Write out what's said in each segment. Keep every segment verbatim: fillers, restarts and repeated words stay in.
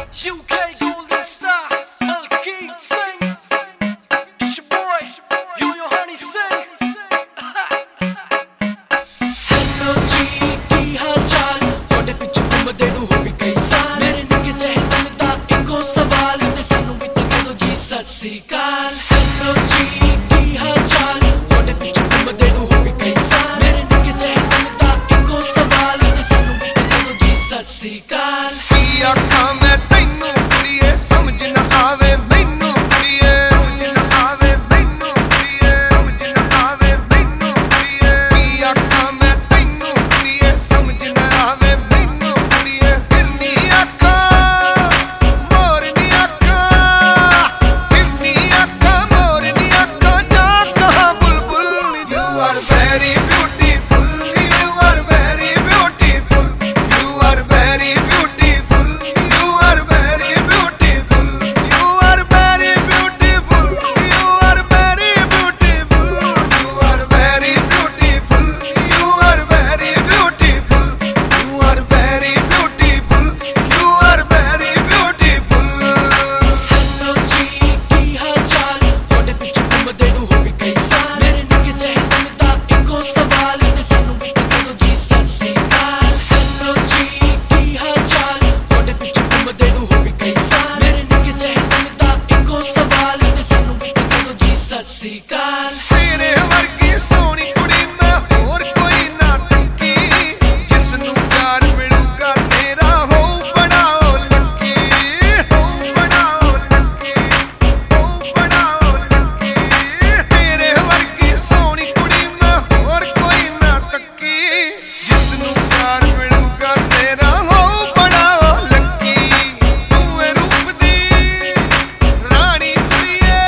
U K Golden Star, Malky Singh. It's your boy, you your honey Singh. Hello जी की हाल चाल ਤੁਹਾਡੇ ਪਿੱਛੇ ਘੁੰਮਦੇ ਨੂੰ ਹੋ ਗਏ ਕਈ ਸਾਲ ਮੇਰੇ ਨਿੱਕੇ ਜਿਹੇ ਦਿਲ ਦਾ ਇੱਕੋ ਸਵਾਲ ਤੇ ਸਾਨੂੰ ਵੀ ਤਾਂ ਕਹਿ ਦੋ ਜੀ ਸਤਿ ਸ੍ਰੀ ਅਕਾਲ Hello ਜੀ ਕੀ ਹਾਲ ਚਾਲ ਤੁਹਾਡੇ ਪਿੱਛੇ ਘੁੰਮਦੇ ਨੂੰ ਹੋ ਗਏ ਕਈ ਸਾਲ ਮੇਰੇ ਨਿੱਕੇ ਜਿਹੇ ਦਿਲ ਦਾ ਇੱਕੋ ਸਵਾਲ ਤੇ ਸਾਨੂੰ ਵੀ ਤਾਂ ਕਹਿ ਦੋ ਜੀ ਸਤਿ ਸ੍ਰੀ ਅਕਾਲ ਕੀ ਆਖਾਂ ਮੈਂ ਤੈਨੂੰ ਕੁੜੀਏ ਸਮਝ ਨਾ ਆਵੇ ਮੈਨੂੰ ਕੁੜੀਏ ਸਮਝ ਨਾ ਆਵੇ ਮੈਨੂੰ ਕੁੜੀਏ ਸਮਝ ਨਾ ਆਵੇ ਮੈਨੂੰ ਕੁੜੀਏ ਕੀ ਆਖਾਂ ਮੈਂ ਤੈਨੂੰ ਕੁੜੀਏ ਸਮਝ ਨਾ ਆਵੇ ਮੈਨੂੰ ਕੁੜੀਏ ਫਿਰਨੀ ਅੱਖਾਂ ਮੋਰਨੀ ਅੱਖਾਂ ਫਿਰਨੀ ਅੱਖਾਂ ਮੋਰਨੀ ਅੱਖਾਂ ਨਾ ਕਹਾ ਬੁਲਬੁਲ You are very beautiful You are very beautiful You are very beautiful You are very beautiful You are very beautiful You are very beautiful You are very beautiful You are very beautiful You are very beautiful You are very beautiful Hello ਜੀ ਕੀ ਹਾਲ ਚਾਲ ਤੁਹਾਡੇ ਪਿੱਛੇ ਘੁੰਮਦੇ ਨੂੰ ਹੋ ਗਏ ਕਈ ਸਾਲ ਮੇਰੇ ਨਿੱਕੇ ਜਿਹੇ ਦਿਲ ਦਾ ਇੱਕੋ ਸਵਾਲ ਤੇ ਸਾਨੂੰ ਵੀ ਤਾਂ ਕਹਿ ਦੋ ਜੀ ਸਤਿ ਸ੍ਰੀ ਅਕਾਲ Hello ਜੀ ਕੀ ਹਾਲ ਚਾਲ ਤੁਹਾਡੇ ਪਿੱਛੇ ਘੁੰਮਦੇ ਨੂੰ ਹੋ ਗਏ ਕਈ ਸਾਲ ਮੇਰੇ ਨਿੱਕੇ ਜਿਹੇ ਦਿਲ ਦਾ ਇੱਕੋ ਸਵਾਲ ਤੇ ਸਾਨੂੰ ਵੀ ਤਾਂ ਕਹਿ ਦੋ ਜੀ ਸਤਿ ਸ੍ਰੀ ਅਕਾਲ ਤੇਰੇ ਵਰਗੀ ਸੋਹਣੀ ਕੁੜੀ ਮੈਂ ਹੋਰ ਕੋਈ ਨਾ ਤੱਕੀ ਜਿਸ ਨੂੰ ਪਿਆਰ ਮਿਲੂਗਾ ਤੇਰਾ ਹੋਊ ਬੜਾ ਉਹ ਲੱਕੀ ਹੋਊ ਬੜਾ ਉਹ ਲੱਕੀ ਹੋਊ ਬੜਾ ਉਹ ਲੱਕੀ ਤੇਰੇ ਵਰਗੀ ਸੋਹਣੀ ਕੁੜੀ ਮੈਂ ਹੋਰ ਕੋਈ ਨਾ ਤੱਕੀ ਜਿਸ ਨੂੰ ਪਿਆਰ ਮਿਲੂਗਾ ਤੇਰਾ ਹੋਊ ਬੜਾ ਉਹ ਲੱਕੀ ਤੂੰ ਏ ਰੂਪ ਦੀ ਰਾਣੀ ਕੁੜੀਏ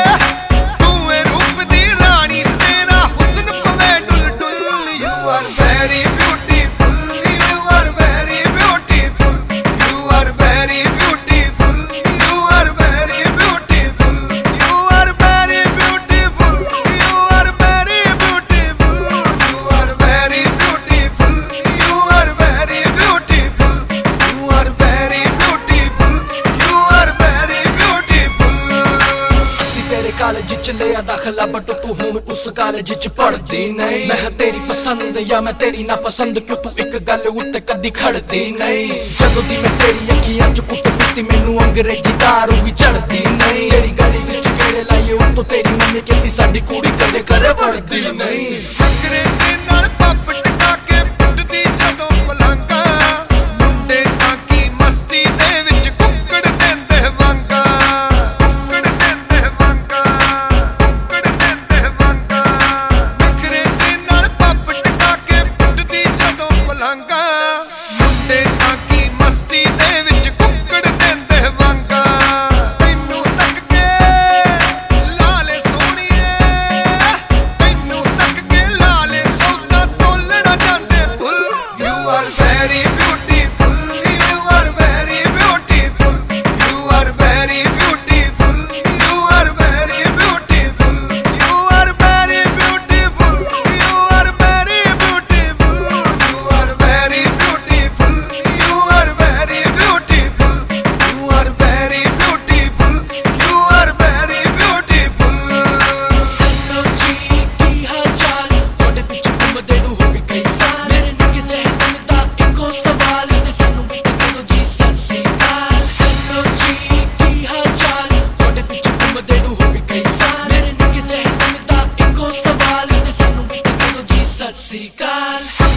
ਤੂੰ ਏ ਰੂਪ ਦੀ ਰਾਣੀ ਤੇਰਾ ਹੁਸਨ ਪਵੇ ਡੁੱਲ ਡੁੱਲ You are very beautiful You are very beautiful You are very beautiful You are very beautiful You are very beautiful You are very beautiful You are very beautiful You are very beautiful You are very beautiful You are very beautiful ਅਸੀਂ ਤੇਰੇ college ਚ ਲਿਆ ਦਾਖਲਾ but ਤੂੰ ਹੁਣ ਉਸ college ਚ ਪੜ੍ਹਦੀ ਨਹੀਂ ਮੈਂ ਤੇਰੀ ਪਸੰਦ ਜਾਂ ਮੈਂ ਤੇਰੀ ਨਾ ਪਸੰਦ ਕਿਉਂ ਤੂੰ ਇੱਕ ਗੱਲ ਉੱਤੇ ਕਦੀ ਖੜਦੀ ਨਹੀਂ ਜਦੋਂ ਦੀ ਮੈਂ ਤੇਰੀ ਅੱਖੀਆਂ ਚ ਕੁੱਟ ਪੀਤੀ ਮੈਨੂੰ ਅੰਗਰੇਜ਼ੀ ਦਾਰੂ ਵੀ ਚੜਦੀ ਨਹੀਂ ਤੇਰੀ ਗਲੀ ਵਿੱਚ ਗੇੜੇ ਲਾਏ ਉਤੋਂ ਤੇਰੀ ਮੰਮੀ ਕਹਿੰਦੀ ਸਾਡੀ ਕੁੜੀ ਕਦੇ ਘਰੇ ਵੜਦੀ ਨਹੀਂ ਨਖਰੇ ਦੇ ਨਾਲ ਪੱਪ ਟਕਾ ਕੇ ਪੁੱਟਦੀ ਜਦੋਂ ਪਲੰਗਾ ਮੁੰਡੇ ਤਾਂ ਕੀ ਮਸਤੀ ਦੇ ਵਿੱਚ ਕੁੱਕੜ ਦਿੰਦੇ ਵਾਂਗਾ ਕੁੱਕੜ ਦਿੰਦੇ ਵਾਂਗਾ ਕੁੱਕੜ ਦਿੰਦੇ ਵਾਂਗਾ ਨਖਰੇ ਦੇ ਨਾਲ ਪੱਪ ਟਕਾ ਕੇ ਪੁੱਟਦੀ ਜਦੋਂ ਪਲੰਗਾ ਮੁੰਡੇ ਤਾਂ ਕੀ ਮਸਤੀ ਦੇ ਵਿੱਚ ਕੁੱਕੜ ਦਿੰਦੇ ਵਾਂਗਾ ਤੈਨੂੰ ਤੱਕ ਕੇ ਲਾਲੇ ਸੋਹਣੀਏ ਤੈਨੂੰ ਤੱਕ ਕੇ ਲਾਲੇ ਸੌਦਾ ਤੋਲਣਾ ਜਾਂਦੇ ਫੁੱਲ You are very beautiful You are very beautiful You are very beautiful You are very beautiful You are very beautiful You are very beautiful You are very beautiful You are very beautiful You are very beautiful You are very beautiful Hello ਜੀ ਕੀ ਹਾਲ ਚਾਲ ਤੁਹਾਡੇ ਪਿੱਛੇ ਘੁੰਮਦੇ ਨੂੰ ਹੋ ਗਏ ਕਈ ਸਾਲ ਮੇਰੇ ਨਿੱਕੇ ਜਿਹੇ ਦਿਲ ਦਾ ਇੱਕੋ ਸਵਾਲ ਤੇ ਸਾਨੂੰ ਵੀ ਤਾਂ ਕਹਿ ਦੋ ਜੀ ਸਤਿ ਸ੍ਰੀ ਅਕਾਲ Hello ਜੀ ਕੀ ਹਾਲ ਚਾਲ ਤੁਹਾਡੇ ਪਿੱਛੇ ਘੁੰਮਦੇ ਨੂੰ ਹੋ ਗਏ ਕਈ ਸਾਲ ਮੇਰੇ ਨਿੱਕੇ ਜਿਹੇ ਦਿਲ ਦਾ ਇੱਕੋ ਸਵਾਲ ਤੇ ਸਾਨੂੰ ਵੀ ਤਾਂ ਕਹਿ ਦੋ ਜੀ ਸਤਿ ਸ੍ਰੀ ਅਕਾਲ